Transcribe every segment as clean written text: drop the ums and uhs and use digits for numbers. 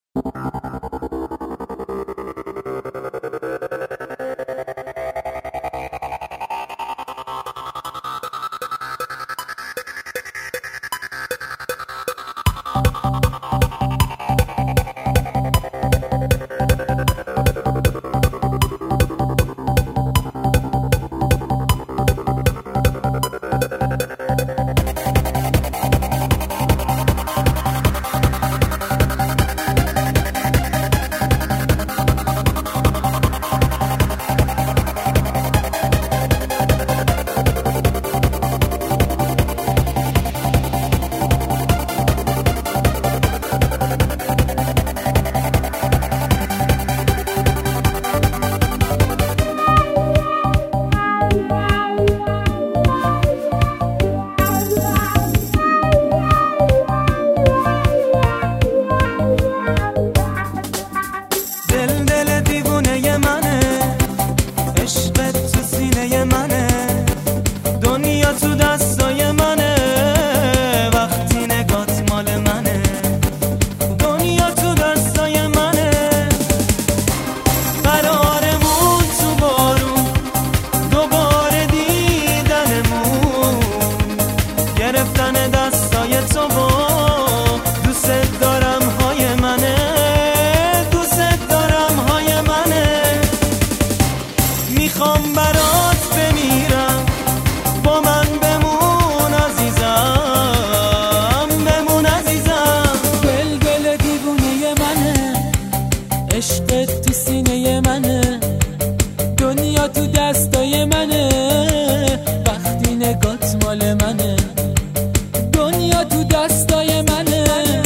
گرفتن دستای تو و دوست دارم های منه، دوست دارم های منه. میخوام برات بمیرم، با من بمون عزیزم، بمون عزیزم. دل دل دیوونه منه، عشقت تو سینه منه، دنیا تو دستای منه، وقتی نگات مال منه، دنیا تو دستای منه.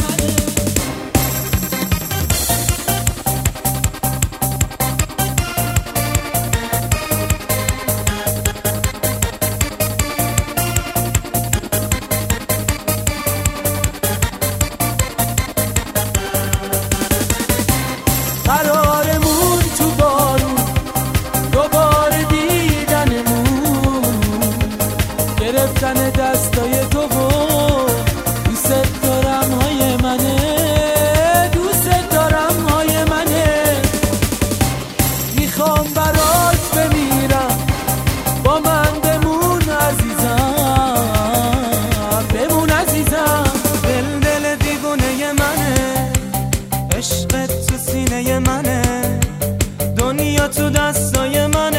قرارمون تو بارون، دوباره دیدنمون، گرفتن دستای تو و دوست دارم های منه، دوست دارم های منه. میخوام برات بمیرم، با من بمون عزیزم، بمون عزیزم. دل دل دیوونه منه، عشقت تو سینه منه، دنیا تو دستای من.